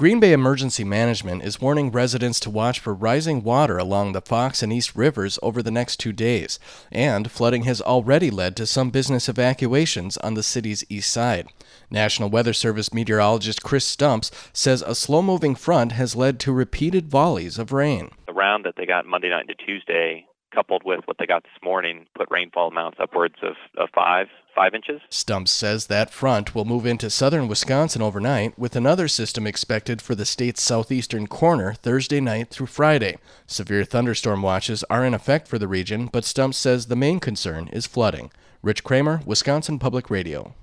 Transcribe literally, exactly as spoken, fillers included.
Green Bay Emergency Management is warning residents to watch for rising water along the Fox and East Rivers over the next two days, and flooding has already led to some business evacuations on the city's east side. National Weather Service meteorologist Chris Stumps says a slow-moving front has led to repeated volleys of rain. The round that they got Monday night into Tuesday, coupled with what they got this morning, put rainfall amounts upwards of, of five, five inches. Stumps says that front will move into southern Wisconsin overnight, with another system expected for the state's southeastern corner Thursday night through Friday. Severe thunderstorm watches are in effect for the region, but Stumps says the main concern is flooding. Rich Kramer, Wisconsin Public Radio.